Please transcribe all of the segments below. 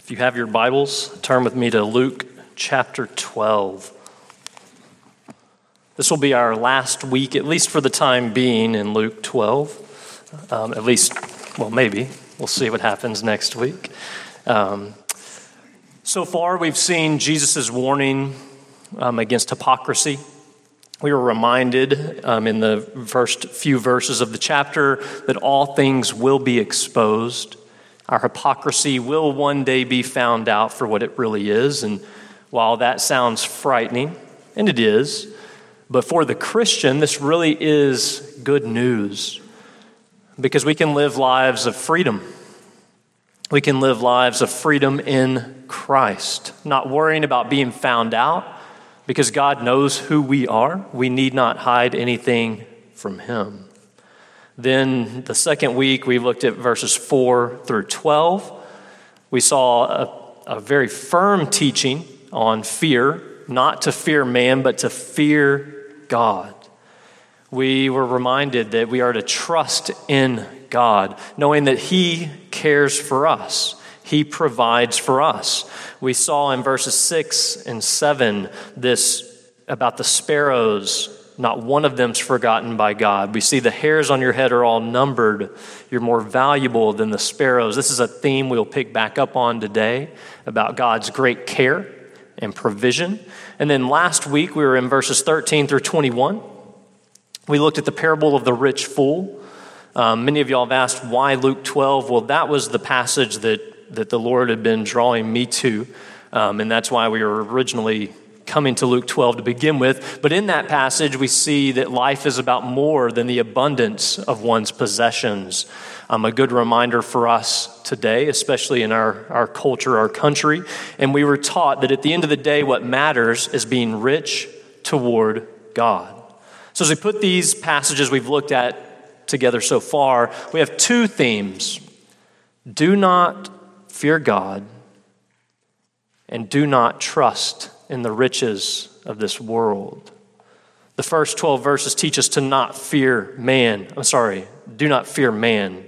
If you have your Bibles, turn with me to Luke chapter 12. This will be our last week, at least for the time being, in Luke 12. At least, well, maybe. We'll see what happens next week. So far, we've seen Jesus' warning against hypocrisy. We were reminded in the first few verses of the chapter that all things will be exposed. Our hypocrisy will one day be found out for what it really is. And while that sounds frightening, and it is, but for the Christian, this really is good news because we can live lives of freedom. We can live lives of freedom in Christ, not worrying about being found out because God knows who we are. We need not hide anything from Him. Then the second week, we looked at verses 4 through 12. We saw a very firm teaching on fear, not to fear man, but to fear God. We were reminded that we are to trust in God, knowing that He cares for us. He provides for us. We saw in verses 6 and 7 this about the sparrows. Not one of them's forgotten by God. We see the hairs on your head are all numbered. You're more valuable than the sparrows. This is a theme we'll pick back up on today about God's great care and provision. And then last week, we were in verses 13 through 21. We looked at the parable of the rich fool. Many of y'all have asked, why Luke 12? Well, that was the passage that the Lord had been drawing me to. And that's why we were originally coming to Luke 12 to begin with. But in that passage, we see that life is about more than the abundance of one's possessions. A good reminder for us today, especially in our culture, our country. And we were taught that at the end of the day, what matters is being rich toward God. So as we put these passages we've looked at together so far, we have two themes. Do not fear God and do not trust in the riches of this world. The first 12 verses teach us to not fear man. Do not fear man.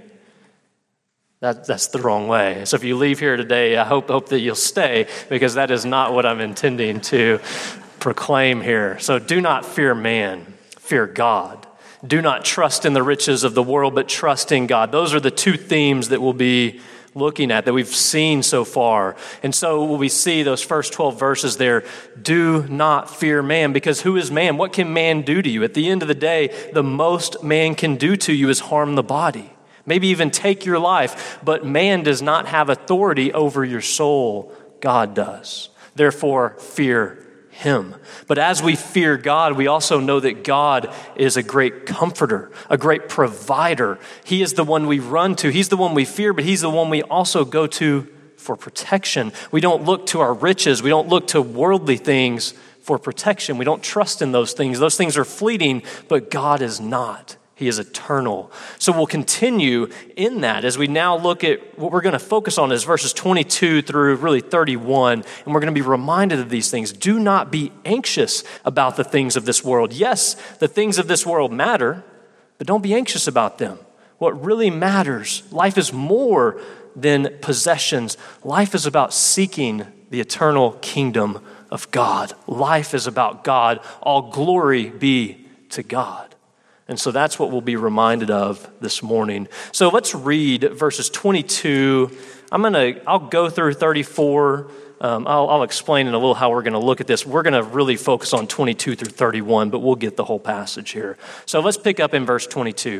That's the wrong way. So if you leave here today, I hope that you'll stay because that is not what I'm intending to proclaim here. So do not fear man, fear God. Do not trust in the riches of the world, but trust in God. Those are the two themes that we'll be looking at, that we've seen so far. And so we see those first 12 verses there, do not fear man, because who is man? What can man do to you? At the end of the day, the most man can do to you is harm the body, maybe even take your life, but man does not have authority over your soul. God does. Therefore, fear Him. But as we fear God, we also know that God is a great comforter, a great provider. He is the one we run to. He's the one we fear, but He's the one we also go to for protection. We don't look to our riches. We don't look to worldly things for protection. We don't trust in those things. Those things are fleeting, but God is not. He is eternal. So we'll continue in that as we now look at what we're going to focus on is verses 22 through really 31. And we're going to be reminded of these things. Do not be anxious about the things of this world. Yes, the things of this world matter, but don't be anxious about them. What really matters, life is more than possessions. Life is about seeking the eternal kingdom of God. Life is about God. All glory be to God. And so that's what we'll be reminded of this morning. So let's read verses 22. I'll go through 34. I'll explain in a little how we're going to look at this. We're going to really focus on 22 through 31, but we'll get the whole passage here. So let's pick up in verse 22.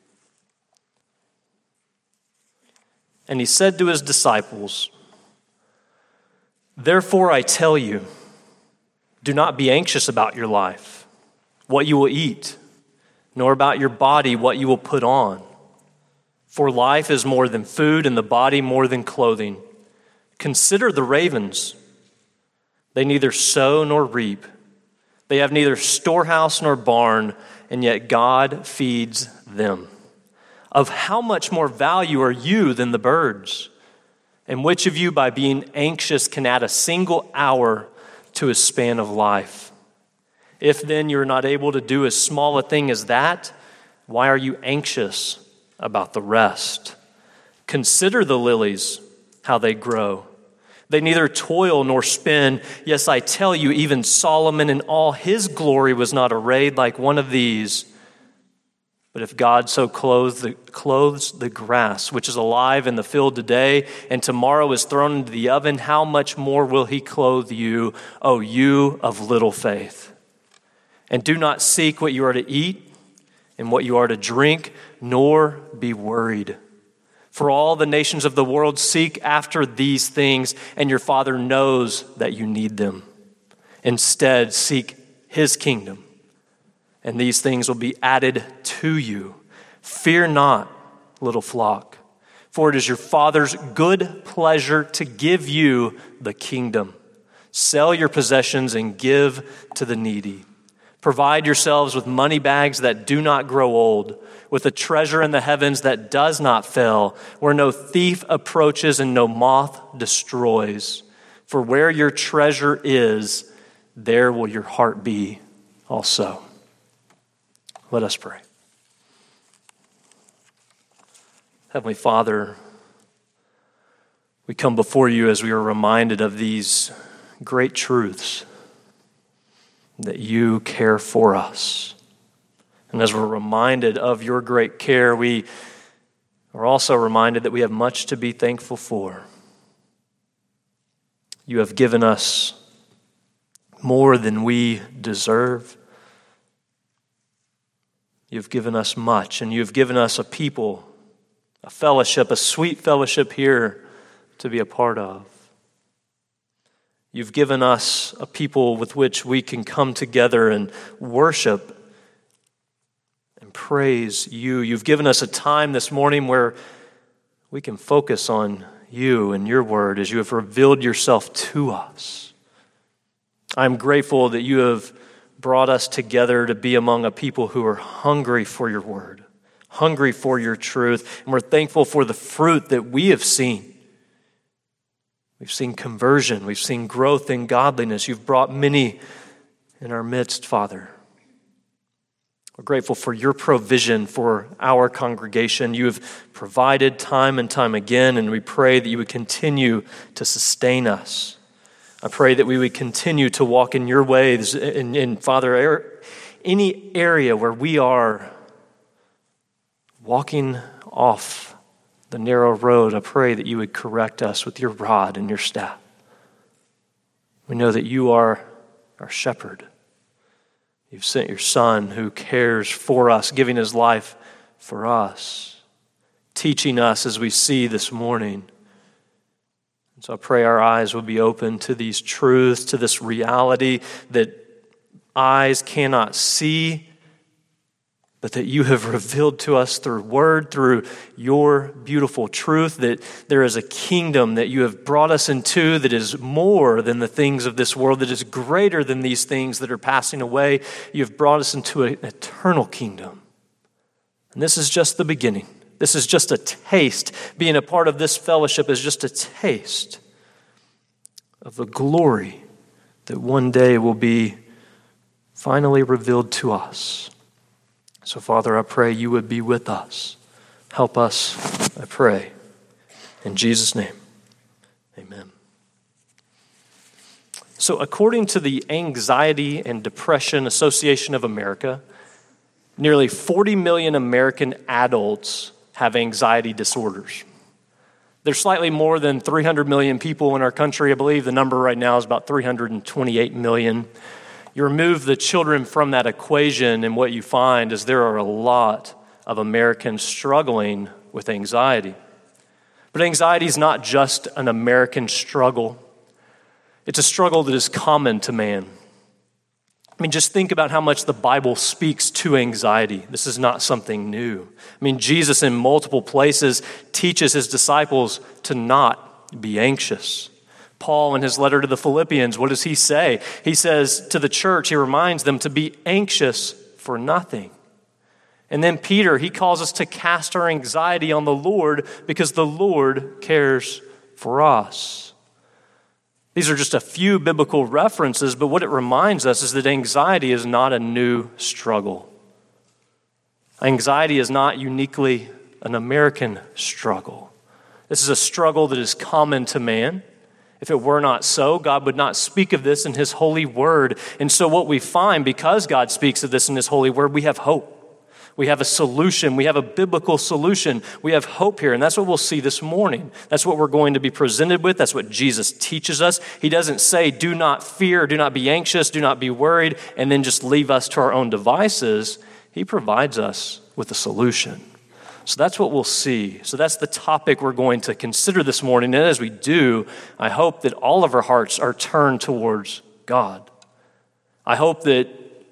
And He said to His disciples, "Therefore I tell you, do not be anxious about your life, what you will eat, nor about your body what you will put on. For life is more than food, and the body more than clothing. Consider the ravens. They neither sow nor reap. They have neither storehouse nor barn, and yet God feeds them. Of how much more value are you than the birds? And which of you, by being anxious, can add a single hour to his span of life? If then you're not able to do as small a thing as that, why are you anxious about the rest? Consider the lilies, how they grow. They neither toil nor spin. Yes, I tell you, even Solomon in all his glory was not arrayed like one of these. But if God so clothes the grass, which is alive in the field today, and tomorrow is thrown into the oven, how much more will he clothe you, O you of little faith? And do not seek what you are to eat and what you are to drink, nor be worried. For all the nations of the world seek after these things, and your Father knows that you need them. Instead, seek his kingdom, and these things will be added to you. Fear not, little flock, for it is your Father's good pleasure to give you the kingdom. Sell your possessions and give to the needy. Provide yourselves with money bags that do not grow old, with a treasure in the heavens that does not fail, where no thief approaches and no moth destroys. For where your treasure is, there will your heart be also. Let us pray. Heavenly Father, we come before you as we are reminded of these great truths, that you care for us. And as we're reminded of your great care, we are also reminded that we have much to be thankful for. You have given us more than we deserve. You've given us much, and you've given us a people, a fellowship, a sweet fellowship here to be a part of. You've given us a people with which we can come together and worship and praise you. You've given us a time this morning where we can focus on you and your word as you have revealed yourself to us. I'm grateful that you have brought us together to be among a people who are hungry for your word, hungry for your truth, and we're thankful for the fruit that we have seen. We've seen conversion. We've seen growth in godliness. You've brought many in our midst, Father. We're grateful for your provision for our congregation. You have provided time and time again, and we pray that you would continue to sustain us. I pray that we would continue to walk in your ways. In Father, any area where we are walking off the narrow road, I pray that you would correct us with your rod and your staff. We know that you are our shepherd. You've sent your Son who cares for us, giving his life for us, teaching us as we see this morning. And so I pray our eyes will be open to these truths, to this reality that eyes cannot see, but that you have revealed to us through word, through your beautiful truth, that there is a kingdom that you have brought us into that is more than the things of this world, that is greater than these things that are passing away. You have brought us into an eternal kingdom. And this is just the beginning. This is just a taste. Being a part of this fellowship is just a taste of the glory that one day will be finally revealed to us. So, Father, I pray you would be with us. Help us, I pray. In Jesus' name, amen. So, according to the Anxiety and Depression Association of America, nearly 40 million American adults have anxiety disorders. There's slightly more than 300 million people in our country. I believe the number right now is about 328 million. You remove the children from that equation, and what you find is there are a lot of Americans struggling with anxiety. But anxiety is not just an American struggle. It's a struggle that is common to man. I mean, just think about how much the Bible speaks to anxiety. This is not something new. I mean, Jesus in multiple places teaches his disciples to not be anxious. Paul, in his letter to the Philippians, what does he say? He says to the church, he reminds them to be anxious for nothing. And then Peter, he calls us to cast our anxiety on the Lord because the Lord cares for us. These are just a few biblical references, but what it reminds us is that anxiety is not a new struggle. Anxiety is not uniquely an American struggle. This is a struggle that is common to man. If it were not so, God would not speak of this in his holy word. And so what we find, because God speaks of this in his holy word, we have hope. We have a solution. We have a biblical solution. We have hope here, and that's what we'll see this morning. That's what we're going to be presented with. That's what Jesus teaches us. He doesn't say, do not fear, do not be anxious, do not be worried, and then just leave us to our own devices. He provides us with a solution. So that's what we'll see. So that's the topic we're going to consider this morning. And as we do, I hope that all of our hearts are turned towards God. I hope that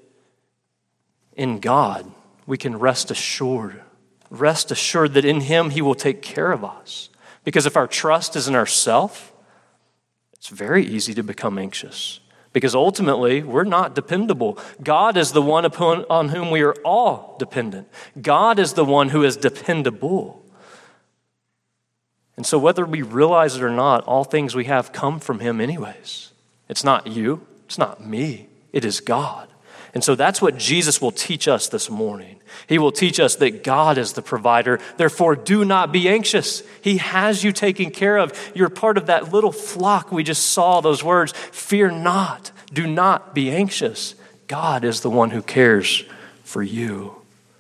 in God, we can rest assured that in him he will take care of us. Because if our trust is in ourselves, it's very easy to become anxious. Because ultimately, we're not dependable. God is the one on whom we are all dependent. God is the one who is dependable. And so whether we realize it or not, all things we have come from him anyways. It's not you. It's not me. It is God. And so that's what Jesus will teach us this morning. He will teach us that God is the provider. Therefore, do not be anxious. He has you taken care of. You're part of that little flock we just saw, those words. Fear not. Do not be anxious. God is the one who cares for you.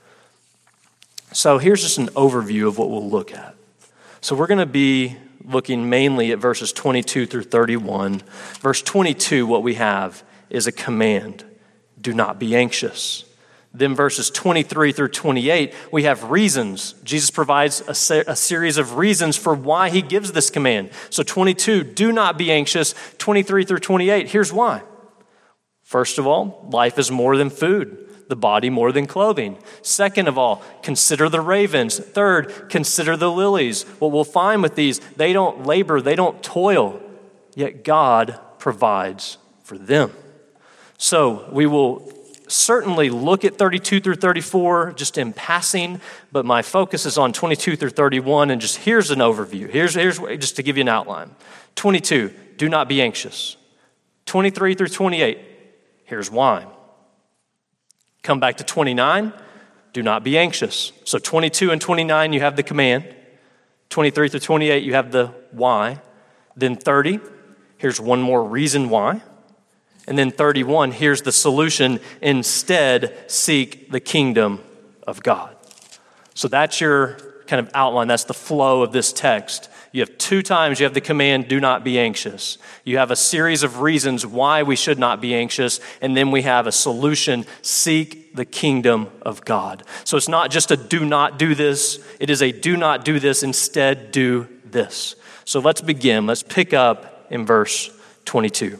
So here's just an overview of what we'll look at. So we're going to be looking mainly at verses 22 through 31. Verse 22, what we have is a command. Do not be anxious. Then verses 23 through 28, we have reasons. Jesus provides a series of reasons for why he gives this command. So 22, do not be anxious. 23 through 28, here's why. First of all, life is more than food, the body more than clothing. Second of all, consider the ravens. Third, consider the lilies. What we'll find with these, they don't labor, they don't toil, yet God provides for them. So we will certainly look at 32 through 34 just in passing, but my focus is on 22 through 31, and just here's an overview. Here's just to give you an outline. 22, do not be anxious. 23 through 28, here's why. Come back to 29, do not be anxious. So 22 and 29, you have the command. 23 through 28, you have the why. Then 30, here's one more reason why. And then 31, here's the solution. Instead, seek the kingdom of God. So that's your kind of outline. That's the flow of this text. You have two times you have the command, do not be anxious. You have a series of reasons why we should not be anxious. And then we have a solution, seek the kingdom of God. So it's not just a do not do this. It is a do not do this. Instead, do this. So let's begin. Let's pick up in verse 22.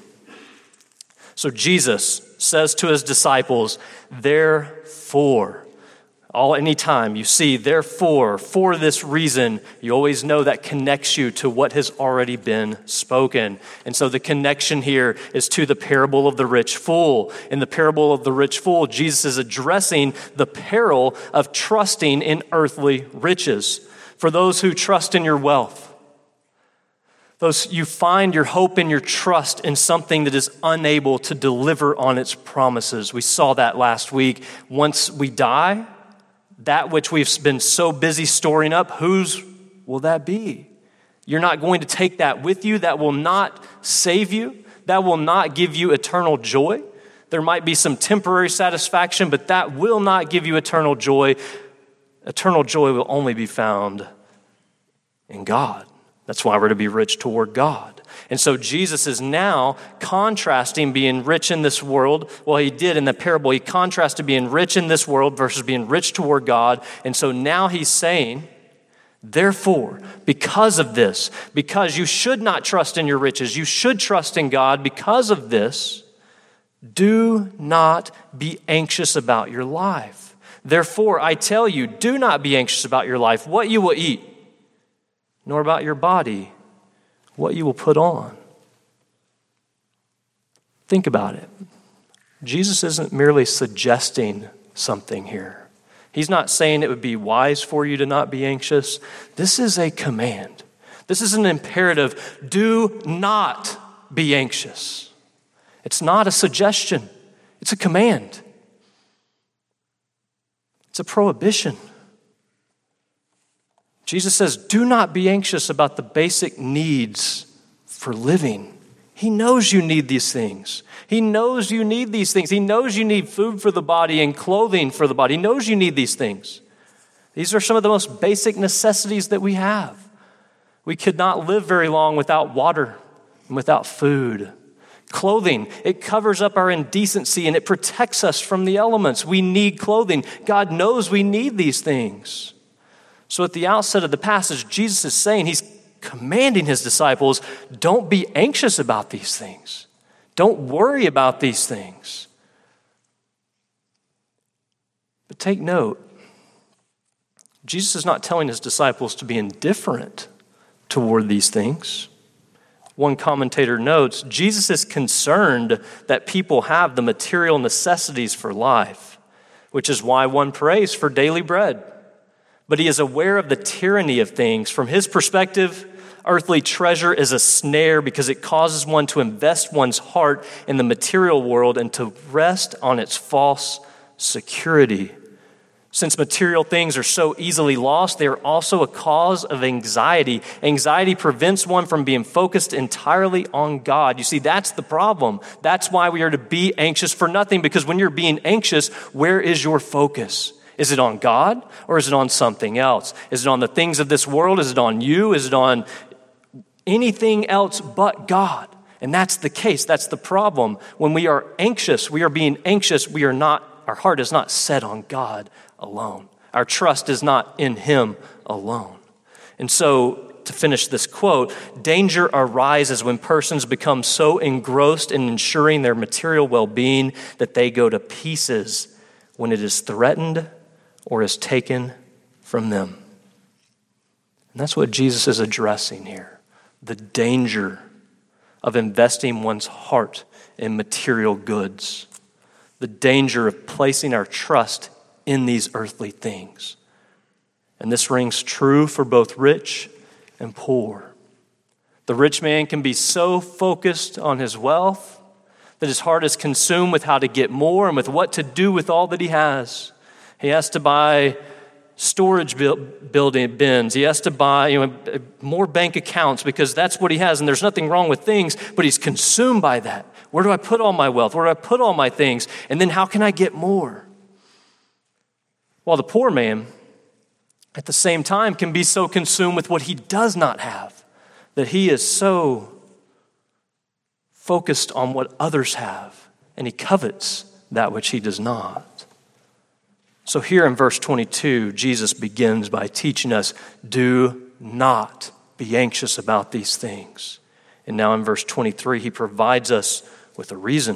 So Jesus says to his disciples, therefore, anytime you see therefore, for this reason, you always know that connects you to what has already been spoken. And so the connection here is to the parable of the rich fool. In the parable of the rich fool, Jesus is addressing the peril of trusting in earthly riches. For those who trust in your wealth, those you find your hope and your trust in something that is unable to deliver on its promises. We saw that last week. Once we die, that which we've been so busy storing up, whose will that be? You're not going to take that with you. That will not save you. That will not give you eternal joy. There might be some temporary satisfaction, but that will not give you eternal joy. Eternal joy will only be found in God. That's why we're to be rich toward God. And so Jesus is now contrasting being rich in this world. Well, he did in the parable. He contrasted being rich in this world versus being rich toward God. And so now he's saying, therefore, because of this, because you should not trust in your riches, you should trust in God. Because of this, do not be anxious about your life. Therefore, I tell you, do not be anxious about your life, what you will eat, nor about your body, what you will put on. Think about it. Jesus isn't merely suggesting something here. He's not saying it would be wise for you to not be anxious. This is a command. This is an imperative. Do not be anxious. It's not a suggestion. It's a command. It's a prohibition. Jesus says, do not be anxious about the basic needs for living. He knows you need these things. He knows you need these things. He knows you need food for the body and clothing for the body. He knows you need these things. These are some of the most basic necessities that we have. We could not live very long without water and without food. Clothing, it covers up our indecency and it protects us from the elements. We need clothing. God knows we need these things. So at the outset of the passage, Jesus is saying, he's commanding his disciples, don't be anxious about these things. Don't worry about these things. But take note, Jesus is not telling his disciples to be indifferent toward these things. One commentator notes, Jesus is concerned that people have the material necessities for life, which is why one prays for daily bread. But he is aware of the tyranny of things. From his perspective, earthly treasure is a snare because it causes one to invest one's heart in the material world and to rest on its false security. Since material things are so easily lost, they are also a cause of anxiety. Anxiety prevents one from being focused entirely on God. You see, that's the problem. That's why we are to be anxious for nothing, because when you're being anxious, where is your focus? Is it on God or is it on something else? Is it on the things of this world? Is it on you? Is it on anything else but God? And that's the case. That's the problem. When we are anxious, we are being anxious. Our heart is not set on God alone. Our trust is not in him alone. And so, to finish this quote, danger arises when persons become so engrossed in ensuring their material well-being that they go to pieces when it is threatened or is taken from them. And that's what Jesus is addressing here. The danger of investing one's heart in material goods. The danger of placing our trust in these earthly things. And this rings true for both rich and poor. The rich man can be so focused on his wealth that his heart is consumed with how to get more and with what to do with all that he has. He has to buy storage building bins. He has to buy more bank accounts because that's what he has. And there's nothing wrong with things, but he's consumed by that. Where do I put all my wealth? Where do I put all my things? And then how can I get more? While the poor man, at the same time, can be so consumed with what he does not have that he is so focused on what others have, and he covets that which he does not. So here in verse 22, Jesus begins by teaching us, do not be anxious about these things. And now in verse 23, he provides us with a reason.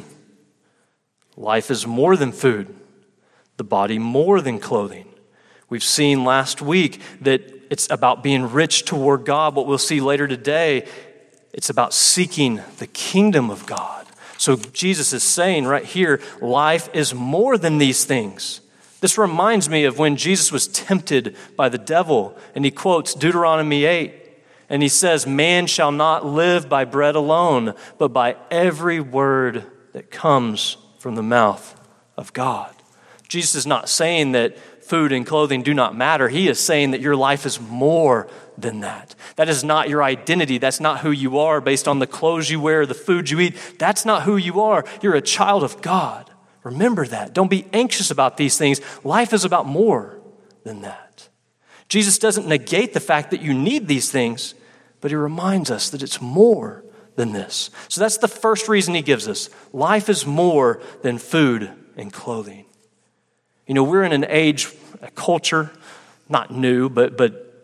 Life is more than food, the body more than clothing. We've seen last week that it's about being rich toward God. What we'll see later today, it's about seeking the kingdom of God. So Jesus is saying right here, life is more than these things. This reminds me of when Jesus was tempted by the devil, and he quotes Deuteronomy 8, and he says, man shall not live by bread alone, but by every word that comes from the mouth of God. Jesus is not saying that food and clothing do not matter. He is saying that your life is more than that. That is not your identity. That's not who you are based on the clothes you wear, the food you eat. That's not who you are. You're a child of God. Remember that. Don't be anxious about these things. Life is about more than that. Jesus doesn't negate the fact that you need these things, but he reminds us that it's more than this. So that's the first reason he gives us. Life is more than food and clothing. You know, we're in an age, a culture, not new, but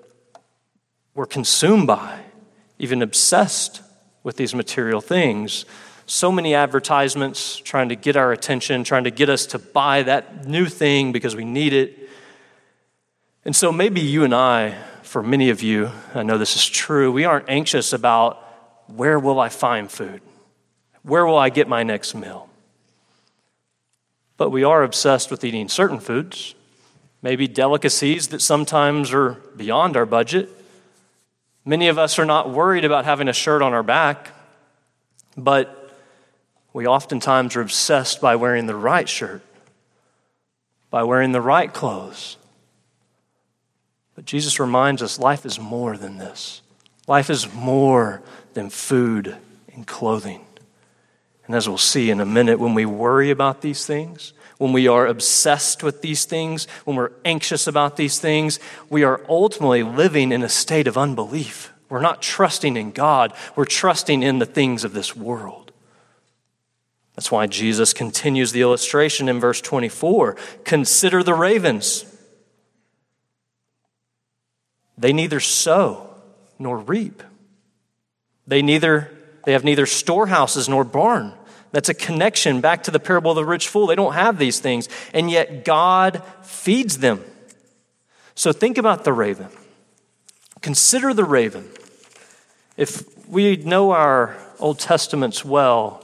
we're consumed by, even obsessed with these material things. So many advertisements trying to get our attention, trying to get us to buy that new thing because we need it. And so maybe you and I, for many of you, I know this is true, we aren't anxious about where will I find food? Where will I get my next meal? But we are obsessed with eating certain foods, maybe delicacies that sometimes are beyond our budget. Many of us are not worried about having a shirt on our back, but we oftentimes are obsessed by wearing the right shirt, by wearing the right clothes. But Jesus reminds us life is more than this. Life is more than food and clothing. And as we'll see in a minute, when we worry about these things, when we are obsessed with these things, when we're anxious about these things, we are ultimately living in a state of unbelief. We're not trusting in God. We're trusting in the things of this world. That's why Jesus continues the illustration in verse 24. Consider the ravens. They neither sow nor reap. They have neither storehouses nor barn. That's a connection back to the parable of the rich fool. They don't have these things, and yet God feeds them. So think about the raven. Consider the raven. If we know our Old Testaments well,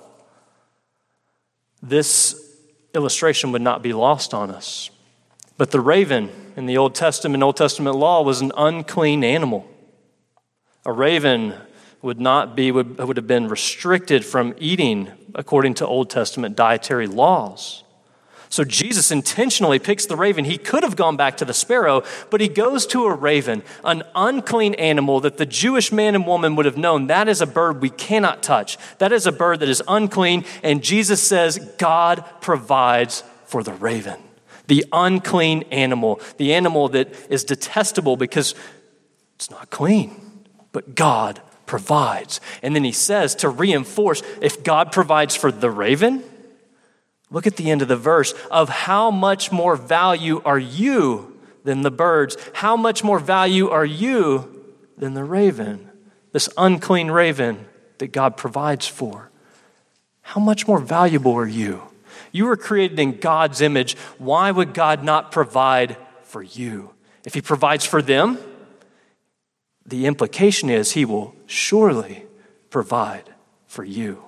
this illustration would not be lost on us. But the raven in the Old Testament law was an unclean animal. A raven would have been restricted from eating according to Old Testament dietary laws. So Jesus intentionally picks the raven. He could have gone back to the sparrow, but he goes to a raven, an unclean animal that the Jewish man and woman would have known that is a bird we cannot touch. That is a bird that is unclean, and Jesus says God provides for the raven, the unclean animal, the animal that is detestable because it's not clean, but God provides. And then he says to reinforce, if God provides for the raven, look at the end of the verse, of how much more value are you than the birds? How much more value are you than the raven? This unclean raven that God provides for. How much more valuable are you? You were created in God's image. Why would God not provide for you? If he provides for them, the implication is he will surely provide for you.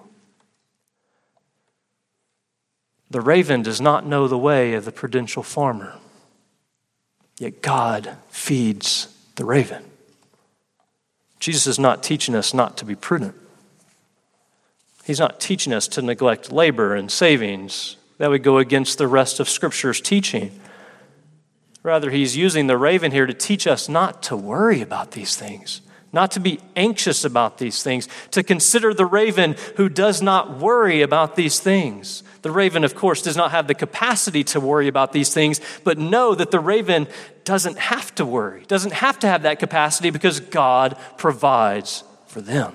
The raven does not know the way of the prudential farmer, yet God feeds the raven. Jesus is not teaching us not to be prudent. He's not teaching us to neglect labor and savings. That would go against the rest of Scripture's teaching. Rather, he's using the raven here to teach us not to worry about these things, not to be anxious about these things, to consider the raven who does not worry about these things. The raven, of course, does not have the capacity to worry about these things, but know that the raven doesn't have to worry, doesn't have to have that capacity because God provides for them.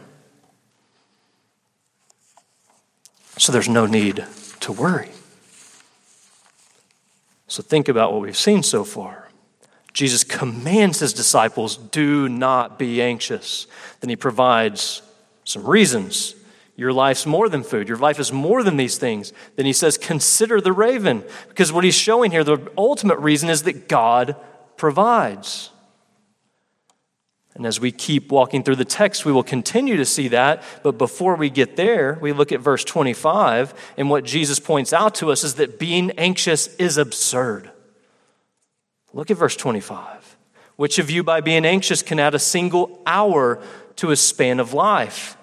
So there's no need to worry. So think about what we've seen so far. Jesus commands his disciples, do not be anxious. Then he provides some reasons. Your life's more than food. Your life is more than these things. Then he says, consider the raven. Because what he's showing here, the ultimate reason is that God provides. And as we keep walking through the text, we will continue to see that. But before we get there, we look at verse 25. And what Jesus points out to us is that being anxious is absurd. Look at verse 25. Which of you by being anxious can add a single hour to his span of life?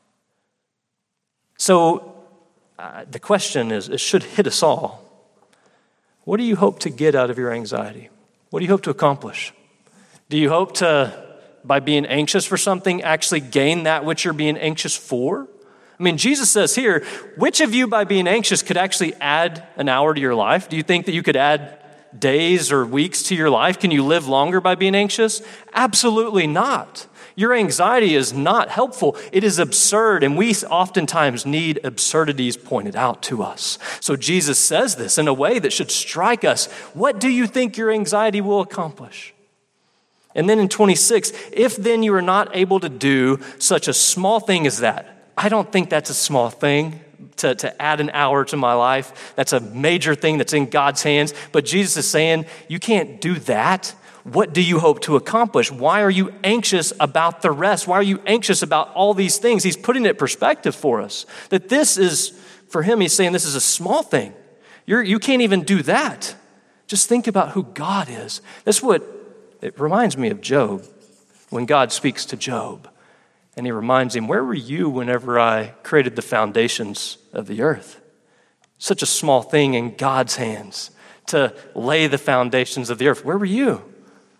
So the question is, it should hit us all. What do you hope to get out of your anxiety? What do you hope to accomplish? Do you hope to, by being anxious for something, actually gain that which you're being anxious for? I mean, Jesus says here, which of you by being anxious could actually add an hour to your life? Do you think that you could add days or weeks to your life? Can you live longer by being anxious? Absolutely not. Your anxiety is not helpful. It is absurd, and we oftentimes need absurdities pointed out to us. So Jesus says this in a way that should strike us. What do you think your anxiety will accomplish? And then in 26, if then you are not able to do such a small thing as that. I don't think that's a small thing to add an hour to my life. That's a major thing that's in God's hands. But Jesus is saying, you can't do that. What do you hope to accomplish? Why are you anxious about the rest? Why are you anxious about all these things? He's putting it in perspective for us. That this is, for him, he's saying this is a small thing. You can't even do that. Just think about who God is. That's what it reminds me of Job, when God speaks to Job. And he reminds him, where were you whenever I created the foundations of the earth? Such a small thing in God's hands to lay the foundations of the earth. Where were you?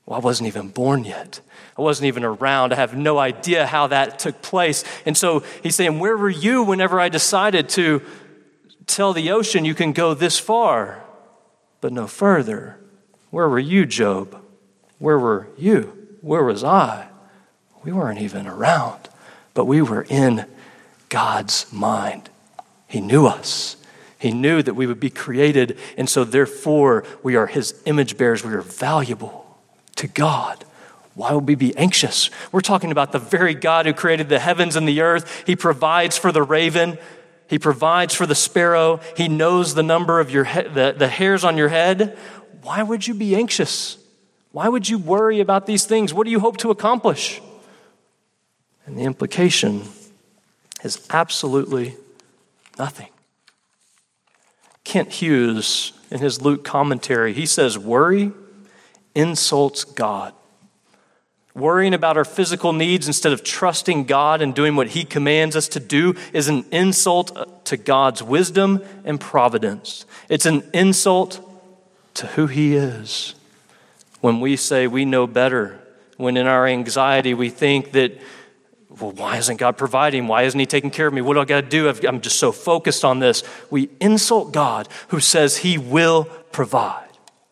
Well, I wasn't even born yet. I wasn't even around. I have no idea how that took place. And so he's saying, where were you whenever I decided to tell the ocean you can go this far, but no further? Where were you, Job? Where were you? Where was I? We weren't even around, but we were in God's mind. He knew us. He knew that we would be created, and so therefore we are his image bearers. We are valuable to God. Why would we be anxious? We're talking about the very God who created the heavens and the earth. He provides for the raven. He provides for the sparrow. He knows the number of your the hairs on your head. Why would you be anxious? Why would you worry about these things? What do you hope to accomplish? And the implication is absolutely nothing. Kent Hughes, in his Luke commentary, he says, worry insults God. Worrying about our physical needs instead of trusting God and doing what he commands us to do is an insult to God's wisdom and providence. It's an insult to who he is. When we say we know better, when in our anxiety we think that, well, why isn't God providing? Why isn't he taking care of me? What do I got to do? I'm just so focused on this. We insult God who says he will provide.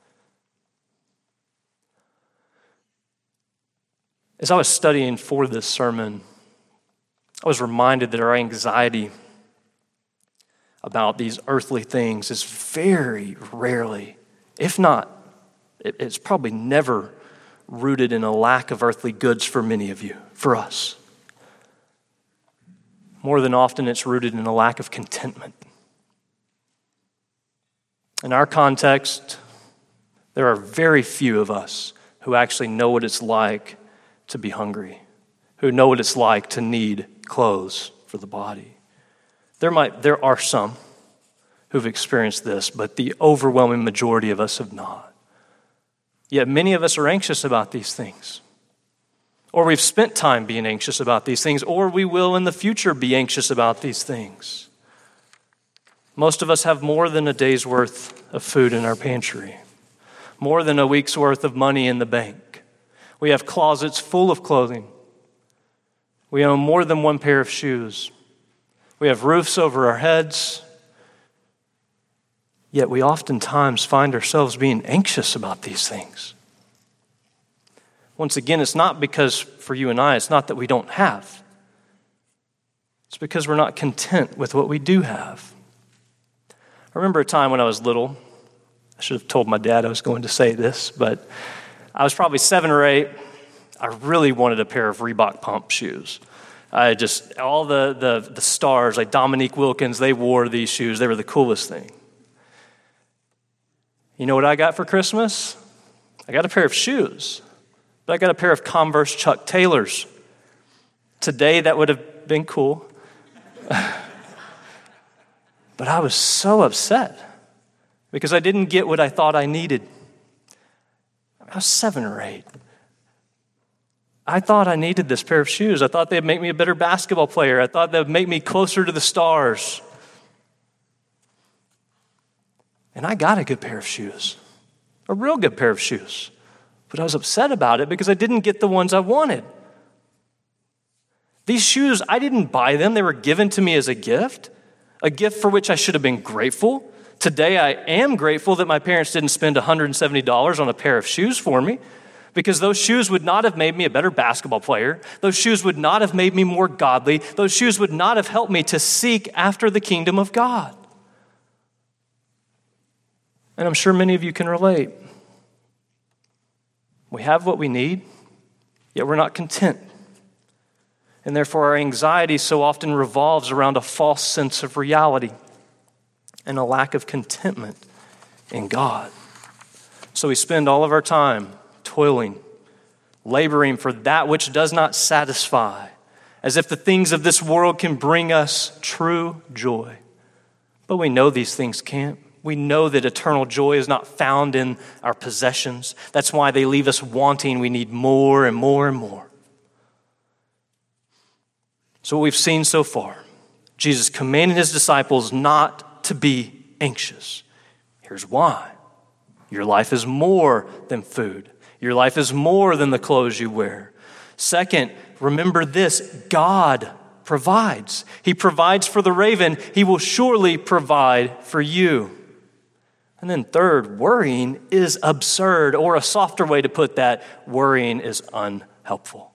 As I was studying for this sermon, I was reminded that our anxiety about these earthly things is very rarely, if not, it's probably never rooted in a lack of earthly goods for many of you, for us. More than often, it's rooted in a lack of contentment. In our context, there are very few of us who actually know what it's like to be hungry, who know what it's like to need clothes for the body. There are some who've experienced this, but the overwhelming majority of us have not. Yet many of us are anxious about these things. Or we've spent time being anxious about these things, or we will in the future be anxious about these things. Most of us have more than a day's worth of food in our pantry, more than a week's worth of money in the bank. We have closets full of clothing. We own more than one pair of shoes. We have roofs over our heads. Yet we oftentimes find ourselves being anxious about these things. Once again, it's not because for you and I, it's not that we don't have. It's because we're not content with what we do have. I remember a time when I was little. I should have told my dad I was going to say this, but I was probably 7 or 8. I really wanted a pair of Reebok pump shoes. I just, all the stars, like Dominique Wilkins, they wore these shoes. They were the coolest thing. You know what I got for Christmas? I got a pair of shoes. But I got a pair of Converse Chuck Taylors. Today, that would have been cool. But I was so upset because I didn't get what I thought I needed. I was 7 or 8. I thought I needed this pair of shoes. I thought they'd make me a better basketball player. I thought they'd make me closer to the stars. And I got a good pair of shoes, a real good pair of shoes. But I was upset about it because I didn't get the ones I wanted. These shoes, I didn't buy them. They were given to me as a gift for which I should have been grateful. Today, I am grateful that my parents didn't spend $170 on a pair of shoes for me, because those shoes would not have made me a better basketball player. Those shoes would not have made me more godly. Those shoes would not have helped me to seek after the kingdom of God. And I'm sure many of you can relate. We have what we need, yet we're not content. And therefore our anxiety so often revolves around a false sense of reality and a lack of contentment in God. So we spend all of our time toiling, laboring for that which does not satisfy, as if the things of this world can bring us true joy. But we know these things can't. We know that eternal joy is not found in our possessions. That's why they leave us wanting. We need more and more and more. So what we've seen so far, Jesus commanded his disciples not to be anxious. Here's why. Your life is more than food. Your life is more than the clothes you wear. Second, remember this, God provides. He provides for the raven. He will surely provide for you. And then third, worrying is absurd, or a softer way to put that, worrying is unhelpful.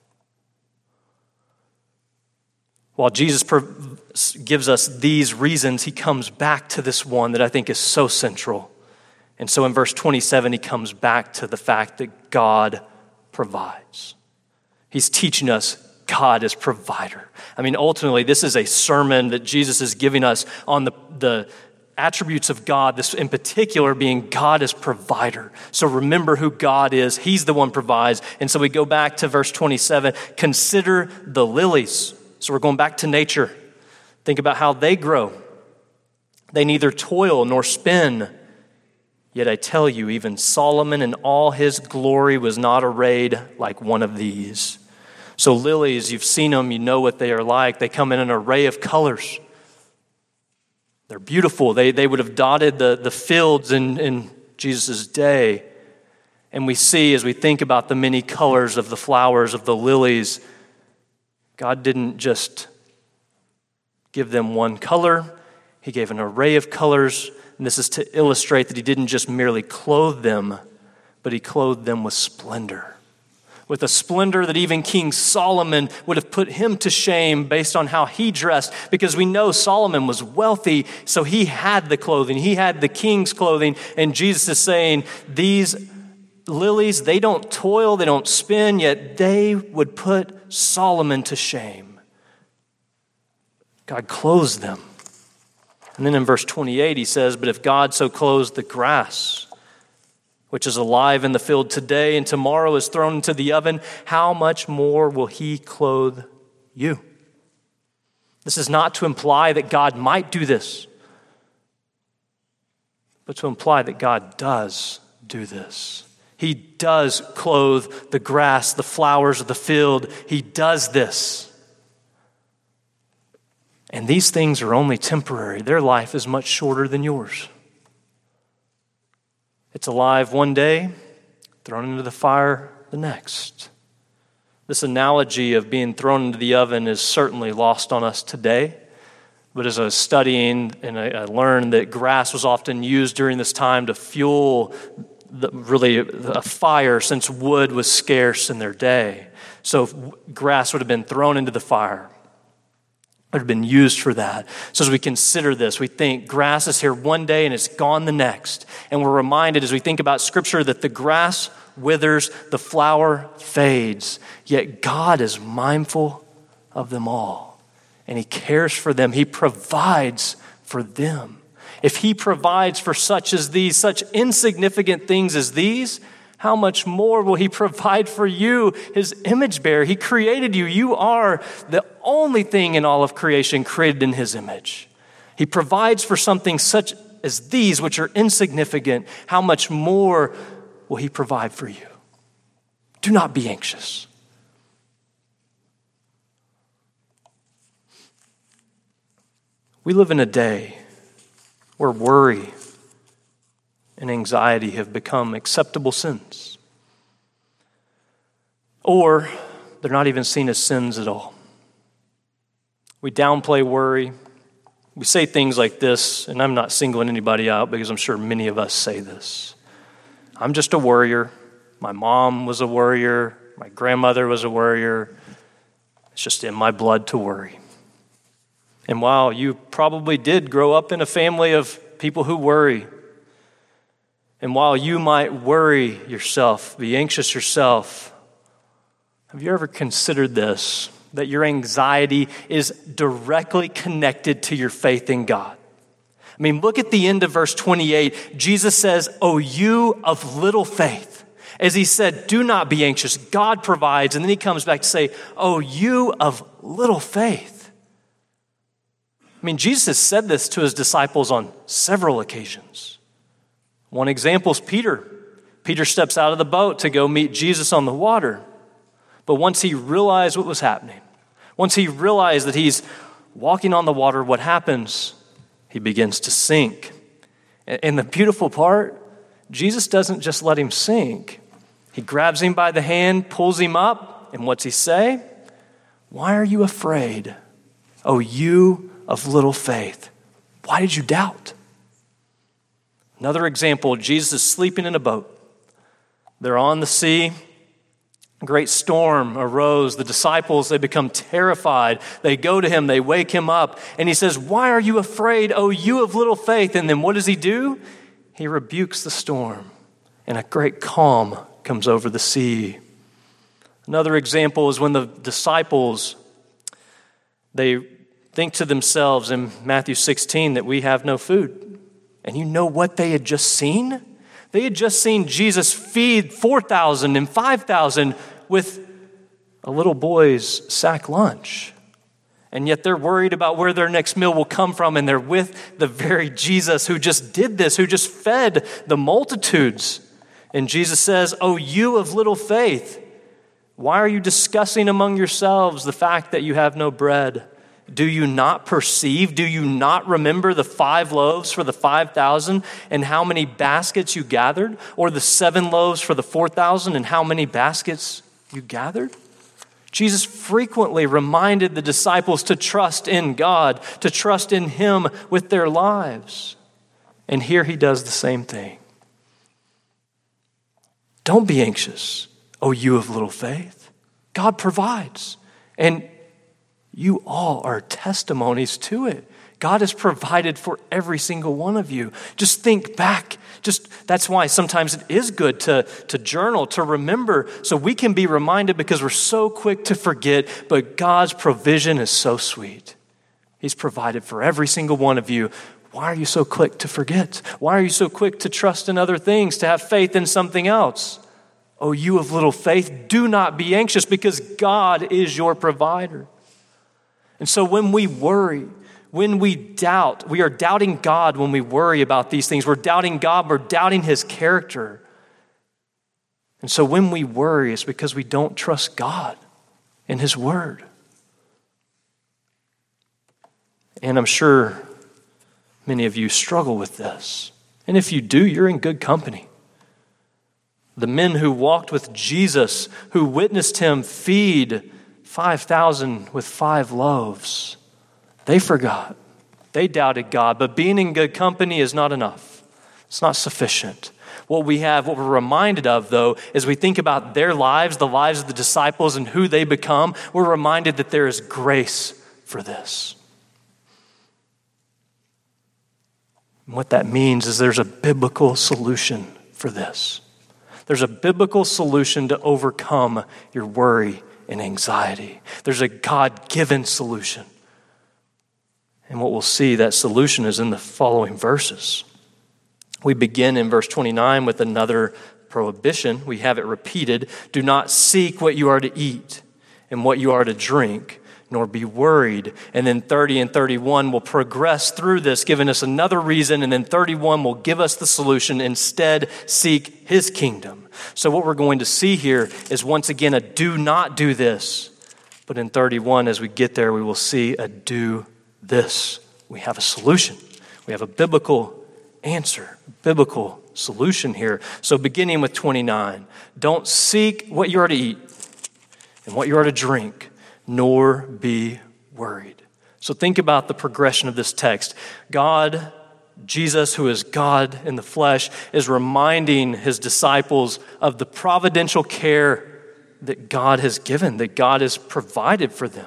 While Jesus gives us these reasons, he comes back to this one that I think is so central. And so in verse 27, he comes back to the fact that God provides. He's teaching us God is provider. I mean, ultimately, this is a sermon that Jesus is giving us on the attributes of God, this in particular being God is provider. So remember who God is. He's the one who provides. And so we go back to verse 27, consider the lilies. So we're going back to nature. Think about how they grow. They neither toil nor spin. Yet I tell you, even Solomon in all his glory was not arrayed like one of these. So lilies, you've seen them, you know what they are like. They come in an array of colors. They're beautiful. They would have dotted the fields in Jesus' day. And we see, as we think about the many colors of the flowers of the lilies, God didn't just give them one color. He gave an array of colors. And this is to illustrate that he didn't just merely clothe them, but he clothed them with splendor. With a splendor that even King Solomon would have put him to shame based on how he dressed. Because we know Solomon was wealthy, so he had the clothing. He had the king's clothing. And Jesus is saying, these lilies, they don't toil, they don't spin, yet they would put Solomon to shame. God clothes them. And then in verse 28, he says, but if God so clothes the grass, which is alive in the field today and tomorrow is thrown into the oven, how much more will he clothe you? This is not to imply that God might do this, but to imply that God does do this. He does clothe the grass, the flowers of the field. He does this. And these things are only temporary. Their life is much shorter than yours. It's alive one day, thrown into the fire the next. This analogy of being thrown into the oven is certainly lost on us today. But as I was studying, and I learned that grass was often used during this time to fuel a fire, since wood was scarce in their day. So grass would have been thrown into the fire. It had been used for that. So as we consider this, we think grass is here one day and it's gone the next. And we're reminded as we think about Scripture that the grass withers, the flower fades. Yet God is mindful of them all. And he cares for them. He provides for them. If he provides for such as these, such insignificant things as these, how much more will he provide for you, his image bearer? He created you. You are the only thing in all of creation created in his image. He provides for something such as these, which are insignificant. How much more will he provide for you? Do not be anxious. We live in a day where worry and anxiety have become acceptable sins. Or they're not even seen as sins at all. We downplay worry. We say things like this, and I'm not singling anybody out because I'm sure many of us say this. I'm just a worrier. My mom was a worrier. My grandmother was a worrier. It's just in my blood to worry. And while you probably did grow up in a family of people who worry, and while you might worry yourself, be anxious yourself, have you ever considered this, that your anxiety is directly connected to your faith in God? I mean, look at the end of verse 28. Jesus says, "O you of little faith." As he said, do not be anxious. God provides. And then he comes back to say, "O you of little faith." I mean, Jesus has said this to his disciples on several occasions. One example is Peter. Peter steps out of the boat to go meet Jesus on the water. But once he realized what was happening, once he realized that he's walking on the water, what happens? He begins to sink. And the beautiful part, Jesus doesn't just let him sink. He grabs him by the hand, pulls him up, and what's he say? Why are you afraid, O you of little faith? Why did you doubt? Another example, Jesus is sleeping in a boat. They're on the sea. A great storm arose. The disciples, they become terrified. They go to him, they wake him up, and he says, why are you afraid, O you of little faith? And then what does he do? He rebukes the storm, and a great calm comes over the sea. Another example is when the disciples, they think to themselves in Matthew 16 that we have no food. And you know what they had just seen? They had just seen Jesus feed 4,000 and 5,000 with a little boy's sack lunch. And yet they're worried about where their next meal will come from, and they're with the very Jesus who just did this, who just fed the multitudes. And Jesus says, "O you of little faith, why are you discussing among yourselves the fact that you have no bread? Do you not perceive? Do you not remember the 5 loaves for the 5,000 and how many baskets you gathered? Or the 7 loaves for the 4,000 and how many baskets you gathered?" Jesus frequently reminded the disciples to trust in God, to trust in Him with their lives. And here He does the same thing. Don't be anxious, O you of little faith. God provides. And you all are testimonies to it. God has provided for every single one of you. Just think back. That's why sometimes it is good to journal, to remember, so we can be reminded, because we're so quick to forget, but God's provision is so sweet. He's provided for every single one of you. Why are you so quick to forget? Why are you so quick to trust in other things, to have faith in something else? Oh, you of little faith, do not be anxious, because God is your provider. And so when we worry, when we doubt, we are doubting God when we worry about these things. We're doubting God, we're doubting His character. And so when we worry, it's because we don't trust God and His Word. And I'm sure many of you struggle with this. And if you do, you're in good company. The men who walked with Jesus, who witnessed Him feed 5,000 with 5 loaves, they forgot. They doubted God. But being in good company is not enough. It's not sufficient. What we're reminded of, though, as we think about their lives, the lives of the disciples and who they become, we're reminded that there is grace for this. And what that means is there's a biblical solution for this. There's a biblical solution to overcome your worry and anxiety. There's a God-given solution. And what we'll see, that solution is in the following verses. We begin in verse 29 with another prohibition. We have it repeated. Do not seek what you are to eat and what you are to drink, nor be worried. And then 30 and 31 will progress through this, giving us another reason. And then 31 will give us the solution. Instead, seek His kingdom. So what we're going to see here is once again a do not do this. But in 31, as we get there, we will see a do this. We have a solution. We have a biblical answer, biblical solution here. So beginning with 29, don't seek what you are to eat and what you are to drink, nor be worried. So think about the progression of this text. God, Jesus, who is God in the flesh, is reminding His disciples of the providential care that God has given, that God has provided for them.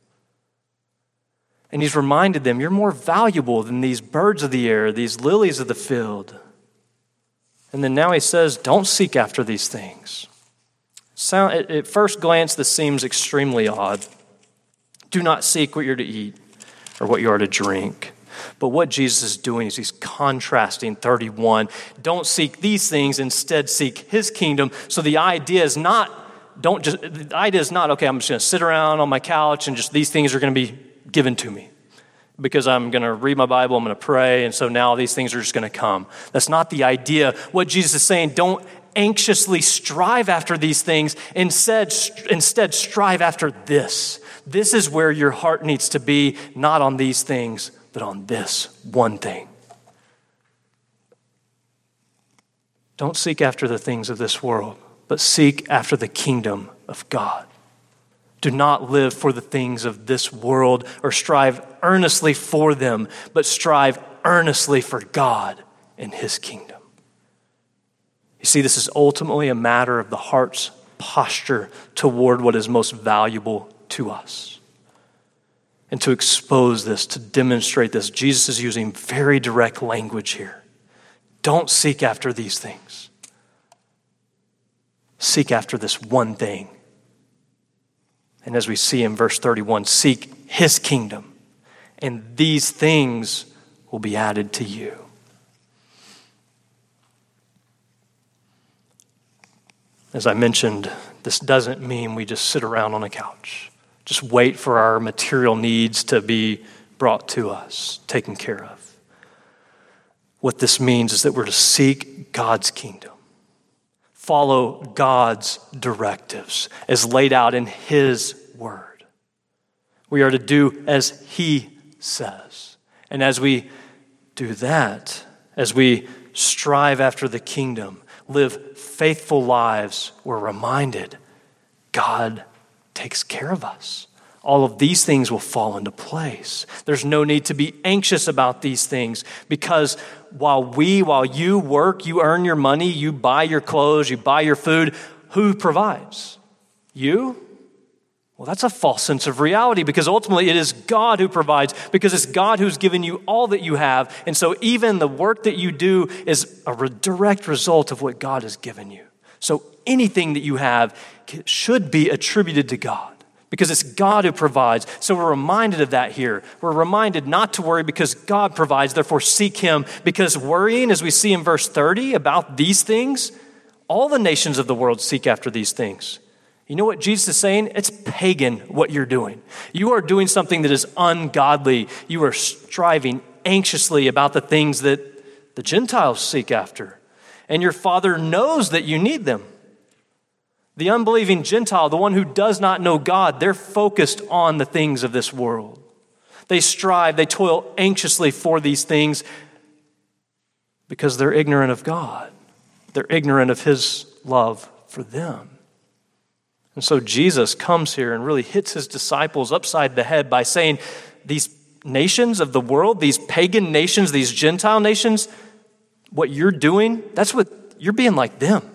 And He's reminded them, you're more valuable than these birds of the air, these lilies of the field. And then now He says, don't seek after these things. At first glance, this seems extremely odd. Do not seek what you're to eat or what you are to drink. But what Jesus is doing is He's contrasting 31. Don't seek these things, instead seek His kingdom. So the idea is not, okay, I'm just going to sit around on my couch and just these things are going to be given to me because I'm going to read my Bible, I'm going to pray, and so now these things are just going to come. That's not the idea. What Jesus is saying, don't anxiously strive after these things. Instead, strive after this. This is where your heart needs to be, not on these things, but on this one thing. Don't seek after the things of this world. but seek after the kingdom of God. Do not live for the things of this world or strive earnestly for them, but strive earnestly for God and his kingdom. You see, this is ultimately a matter of the heart's posture toward what is most valuable to us. And to expose this, to demonstrate this, Jesus is using very direct language here. Don't seek after these things. Seek after this one thing. And as we see in verse 31, seek his kingdom, and these things will be added to you. As I mentioned, this doesn't mean we just sit around on a couch, just wait for our material needs to be brought to us, taken care of. What this means is that we're to seek God's kingdom, follow God's directives as laid out in his word. We are to do as he says. And as we do that, as we strive after the kingdom, live faithful lives, we're reminded God takes care of us. All of these things will fall into place. There's no need to be anxious about these things because while you work, you earn your money, you buy your clothes, you buy your food, who provides? You? Well, that's a false sense of reality because ultimately it is God who provides because it's God who's given you all that you have. And so even the work that you do is a direct result of what God has given you. So anything that you have should be attributed to God because it's God who provides. So we're reminded of that here. We're reminded not to worry because God provides, therefore seek him. Because worrying, as we see in verse 30 about these things, all the nations of the world seek after these things. You know what Jesus is saying? It's pagan what you're doing. You are doing something that is ungodly. You are striving anxiously about the things that the Gentiles seek after. And your Father knows that you need them. The unbelieving Gentile, the one who does not know God, they're focused on the things of this world. They strive, they toil anxiously for these things because they're ignorant of God. They're ignorant of his love for them. And so Jesus comes here and really hits his disciples upside the head by saying, these nations of the world, these pagan nations, these Gentile nations, what you're doing, that's what you're being like them.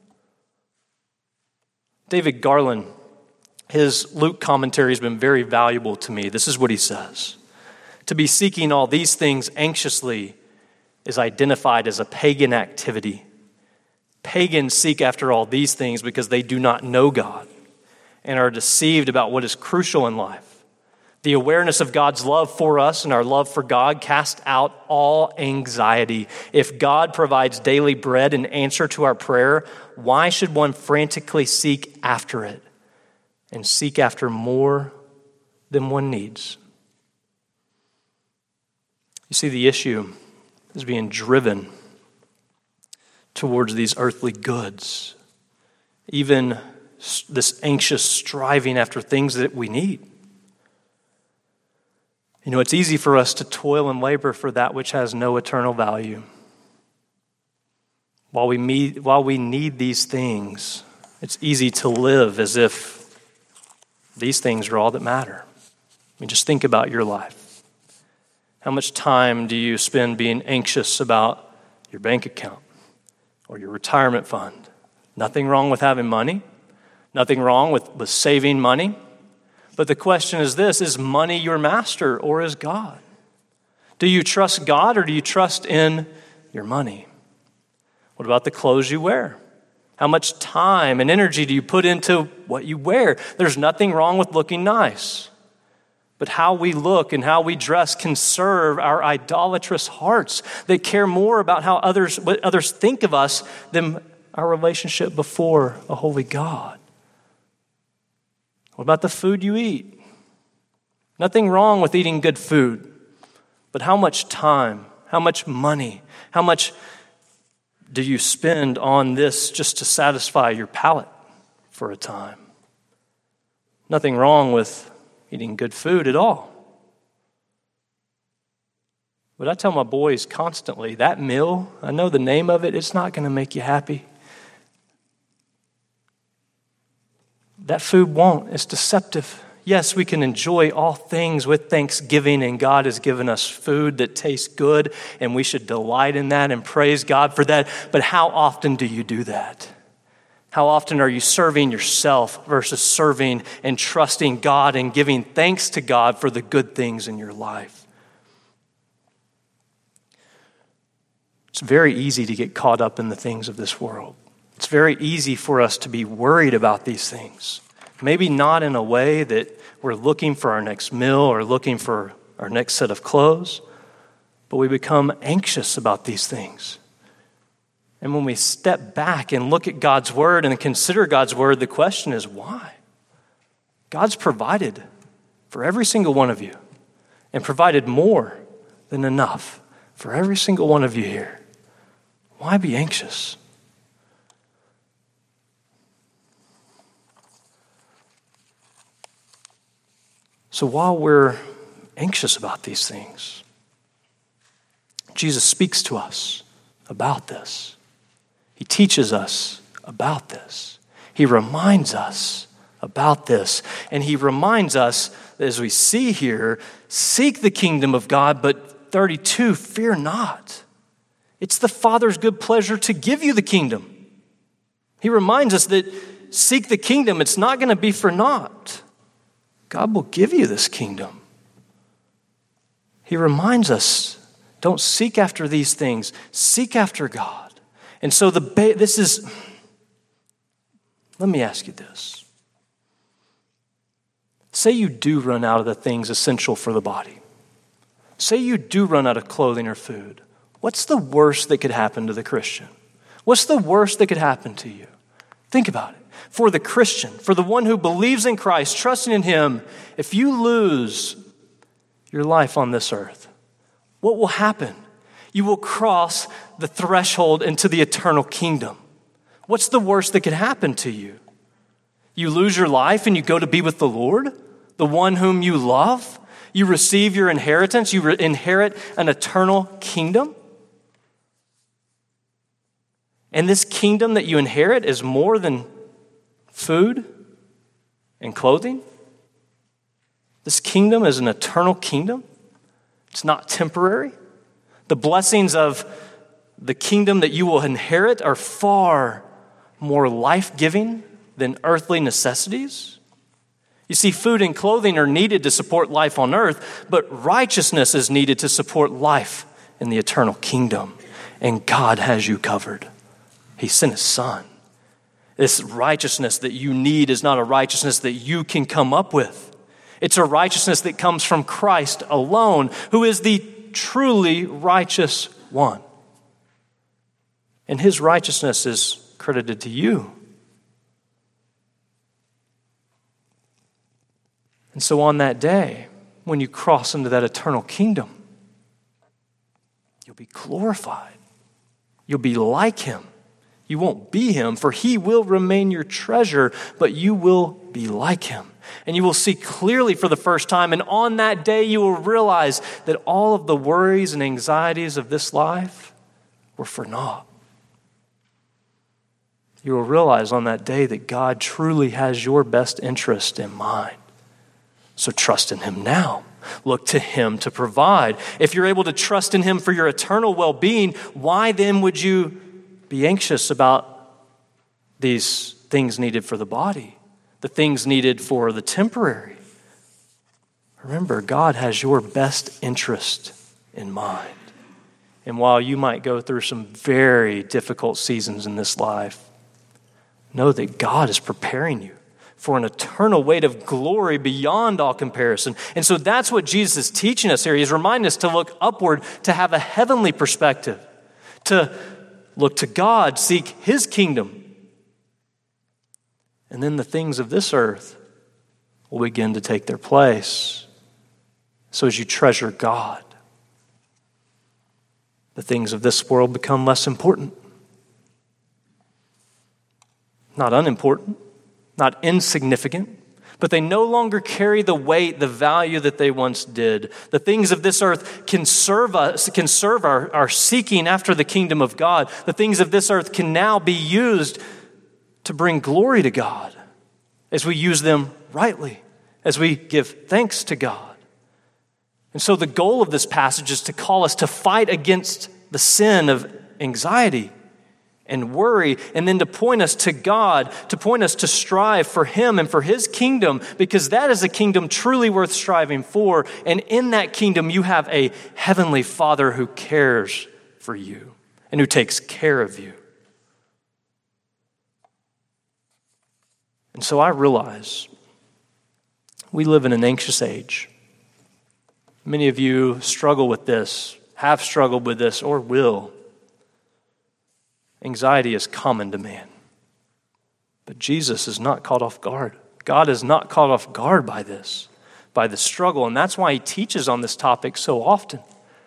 David Garland, his Luke commentary has been very valuable to me. This is what he says. To be seeking all these things anxiously is identified as a pagan activity. Pagans seek after all these things because they do not know God and are deceived about what is crucial in life. The awareness of God's love for us and our love for God cast out all anxiety. If God provides daily bread in answer to our prayer, why should one frantically seek after it and seek after more than one needs? You see, the issue is being driven towards these earthly goods, even this anxious striving after things that we need. You know, it's easy for us to toil and labor for that which has no eternal value. While we need these things, it's easy to live as if these things are all that matter. I mean, just think about your life. How much time do you spend being anxious about your bank account or your retirement fund? Nothing wrong with having money. Nothing wrong with saving money. But the question is this, is money your master or is God? Do you trust God or do you trust in your money? What about the clothes you wear? How much time and energy do you put into what you wear? There's nothing wrong with looking nice. But how we look and how we dress can serve our idolatrous hearts that care more about what others think of us than our relationship before a holy God. What about the food you eat? Nothing wrong with eating good food, but how much time, how much money, how much do you spend on this just to satisfy your palate for a time? Nothing wrong with eating good food at all. But I tell my boys constantly, that meal, I know the name of it, it's not going to make you happy. that food won't. It's deceptive. Yes, we can enjoy all things with thanksgiving, and God has given us food that tastes good, and we should delight in that and praise God for that. But how often do you do that? How often are you serving yourself versus serving and trusting God and giving thanks to God for the good things in your life? It's very easy to get caught up in the things of this world. It's very easy for us to be worried about these things. Maybe not in a way that we're looking for our next meal or looking for our next set of clothes, but we become anxious about these things. And when we step back and look at God's word and consider God's word, the question is why? God's provided for every single one of you and provided more than enough for every single one of you here. Why be anxious? So while we're anxious about these things, Jesus speaks to us about this. He teaches us about this. He reminds us about this. And he reminds us, as we see here, seek the kingdom of God, but 32, fear not. It's the Father's good pleasure to give you the kingdom. He reminds us that seek the kingdom, it's not going to be for naught. God will give you this kingdom. He reminds us, don't seek after these things, seek after God. And so let me ask you this. Say you do run out of the things essential for the body. Say you do run out of clothing or food. What's the worst that could happen to the Christian? What's the worst that could happen to you? Think about it. For the Christian, for the one who believes in Christ, trusting in Him, if you lose your life on this earth, what will happen? You will cross the threshold into the eternal kingdom. What's the worst that could happen to you? You lose your life and you go to be with the Lord, the one whom you love. You receive your inheritance. You inherit an eternal kingdom. And this kingdom that you inherit is more than food and clothing. This kingdom is an eternal kingdom. It's not temporary. The blessings of the kingdom that you will inherit are far more life-giving than earthly necessities. You see, food and clothing are needed to support life on earth, but righteousness is needed to support life in the eternal kingdom. And God has you covered. He sent His Son. This righteousness that you need is not a righteousness that you can come up with. It's a righteousness that comes from Christ alone, who is the truly righteous one. And His righteousness is credited to you. And so on that day, when you cross into that eternal kingdom, you'll be glorified. You'll be like Him. You won't be Him, for He will remain your treasure, but you will be like Him. And you will see clearly for the first time, and on that day you will realize that all of the worries and anxieties of this life were for naught. You will realize on that day that God truly has your best interest in mind. So trust in Him now. Look to Him to provide. If you're able to trust in Him for your eternal well-being, why then would you be anxious about these things needed for the body, the things needed for the temporary? Remember, God has your best interest in mind. And while you might go through some very difficult seasons in this life, know that God is preparing you for an eternal weight of glory beyond all comparison. And so that's what Jesus is teaching us here. He's reminding us to look upward, to have a heavenly perspective, to look to God, seek His kingdom. And then the things of this earth will begin to take their place. So as you treasure God, the things of this world become less important. Not unimportant, not insignificant, but they no longer carry the weight, the value that they once did. The things of this earth can serve us, can serve our seeking after the kingdom of God. The things of this earth can now be used to bring glory to God as we use them rightly, as we give thanks to God. And so the goal of this passage is to call us to fight against the sin of anxiety and worry, and then to point us to God, to point us to strive for Him and for His kingdom, because that is a kingdom truly worth striving for. And in that kingdom, you have a heavenly Father who cares for you and who takes care of you. And so I realize we live in an anxious age. Many of you struggle with this, have struggled with this, or will. Anxiety is common to man. But Jesus is not caught off guard. God is not caught off guard by this, by the struggle. And that's why He teaches on this topic so often.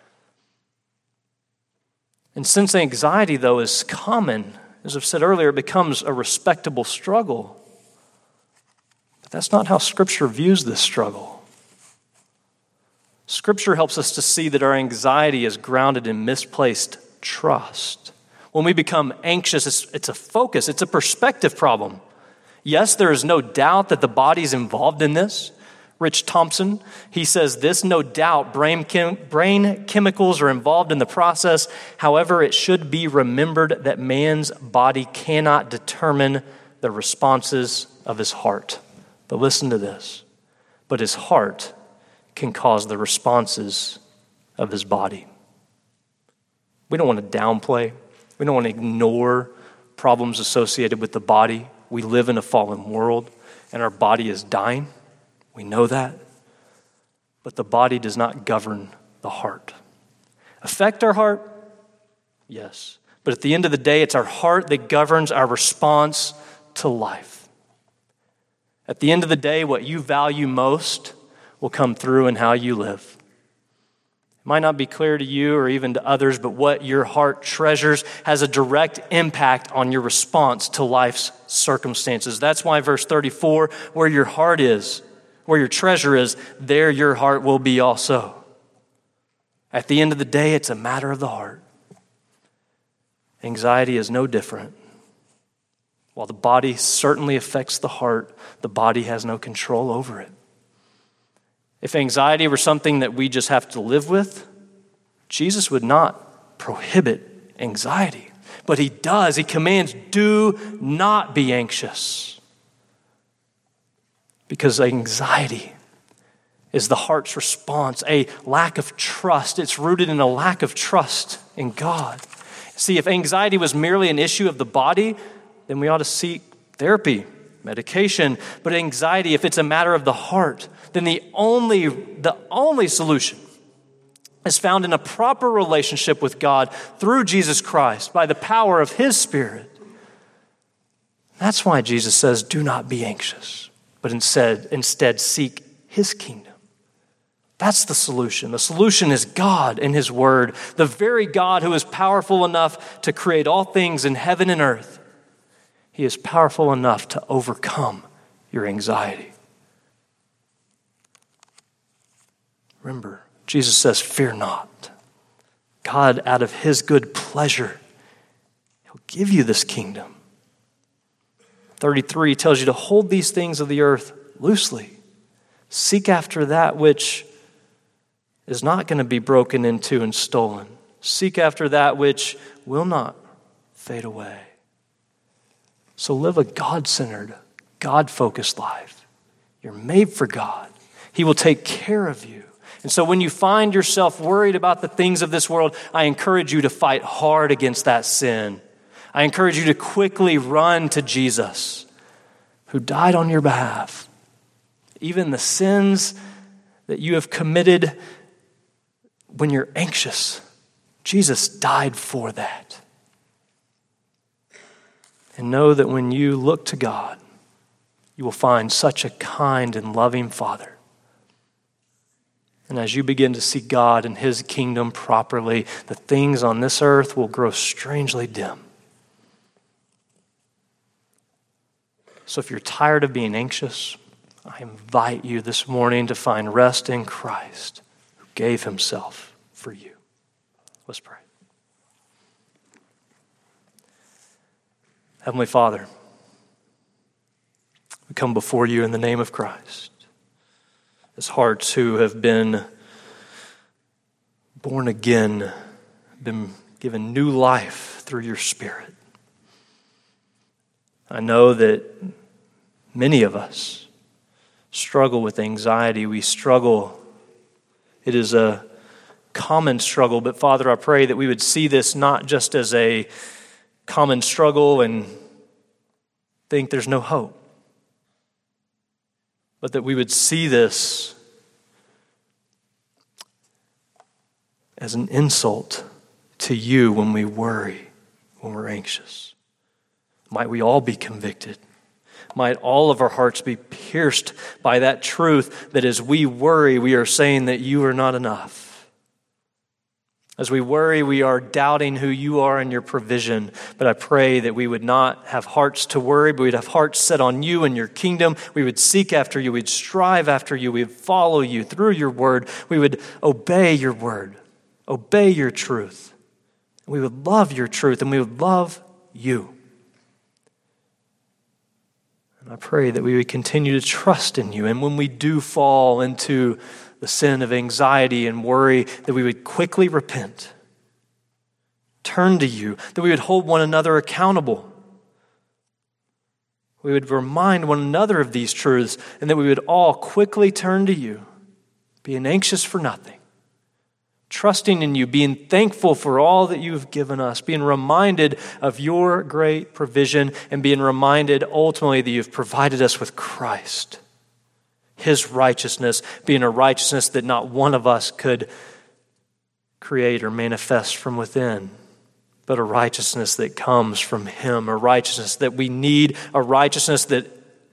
And since anxiety, though, is common, as I've said earlier, it becomes a respectable struggle. But that's not how Scripture views this struggle. Scripture helps us to see that our anxiety is grounded in misplaced trust. When we become anxious, it's a focus, it's a perspective problem. Yes, there is no doubt that the body's involved in this. Rich Thompson, he says this: no doubt brain chemicals are involved in the process. However, it should be remembered that man's body cannot determine the responses of his heart. But listen to this. But his heart can cause the responses of his body. We don't want to downplay. We don't want to ignore problems associated with the body. We live in a fallen world, and our body is dying. We know that. But the body does not govern the heart. Affect our heart? Yes. But at the end of the day, it's our heart that governs our response to life. At the end of the day, what you value most will come through in how you live. Might not be clear to you or even to others, but what your heart treasures has a direct impact on your response to life's circumstances. That's why verse 34, where your heart is, where your treasure is, there your heart will be also. At the end of the day, it's a matter of the heart. Anxiety is no different. While the body certainly affects the heart, the body has no control over it. If anxiety were something that we just have to live with, Jesus would not prohibit anxiety. But He does. He commands, do not be anxious. Because anxiety is the heart's response, a lack of trust. It's rooted in a lack of trust in God. See, if anxiety was merely an issue of the body, then we ought to seek therapy, medication. But anxiety, if it's a matter of the heart, then the only solution is found in a proper relationship with God through Jesus Christ by the power of His Spirit. That's why Jesus says, do not be anxious, but instead seek His kingdom. That's the solution. The solution is God and His Word, the very God who is powerful enough to create all things in heaven and earth. He is powerful enough to overcome your anxiety. Remember, Jesus says, fear not. God, out of His good pleasure, He'll give you this kingdom. 33 tells you to hold these things of the earth loosely. Seek after that which is not going to be broken into and stolen. Seek after that which will not fade away. So live a God-centered, God-focused life. You're made for God. He will take care of you. And so when you find yourself worried about the things of this world, I encourage you to fight hard against that sin. I encourage you to quickly run to Jesus, who died on your behalf. Even the sins that you have committed when you're anxious, Jesus died for that. And know that when you look to God, you will find such a kind and loving Father. And as you begin to see God and His kingdom properly, the things on this earth will grow strangely dim. So if you're tired of being anxious, I invite you this morning to find rest in Christ, who gave Himself for you. Let's pray. Heavenly Father, We come before you in the name of Christ as hearts who have been born again, been given new life through your Spirit. I know that many of us struggle with anxiety. We struggle. It is a common struggle, but Father, I pray that we would see this not just as a common struggle and think there's no hope, but that we would see this as an insult to you when we worry, when we're anxious. Might we all be convicted? Might all of our hearts be pierced by that truth that as we worry, we are saying that you are not enough. As we worry, we are doubting who you are and your provision. But I pray that we would not have hearts to worry, but we'd have hearts set on you and your kingdom. We would seek after you. We'd strive after you. We would follow you through your word. We would obey your word, obey your truth. We would love your truth and we would love you. And I pray that we would continue to trust in you. And when we do fall into the sin of anxiety and worry, that we would quickly repent, turn to you, that we would hold one another accountable. We would remind one another of these truths, and that we would all quickly turn to you, being anxious for nothing, trusting in you, being thankful for all that you've given us, being reminded of your great provision, and being reminded ultimately that you've provided us with Christ. His righteousness being a righteousness that not one of us could create or manifest from within, but a righteousness that comes from him, a righteousness that we need, a righteousness that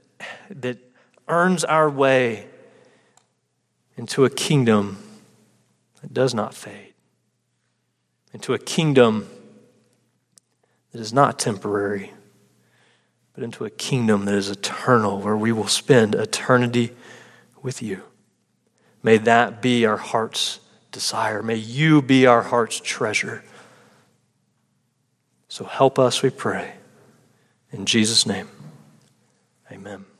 earns our way into a kingdom that does not fade, into a kingdom that is not temporary, but into a kingdom that is eternal, where we will spend eternity with you. May that be our heart's desire. May you be our heart's treasure. So help us, we pray. In Jesus' name, amen.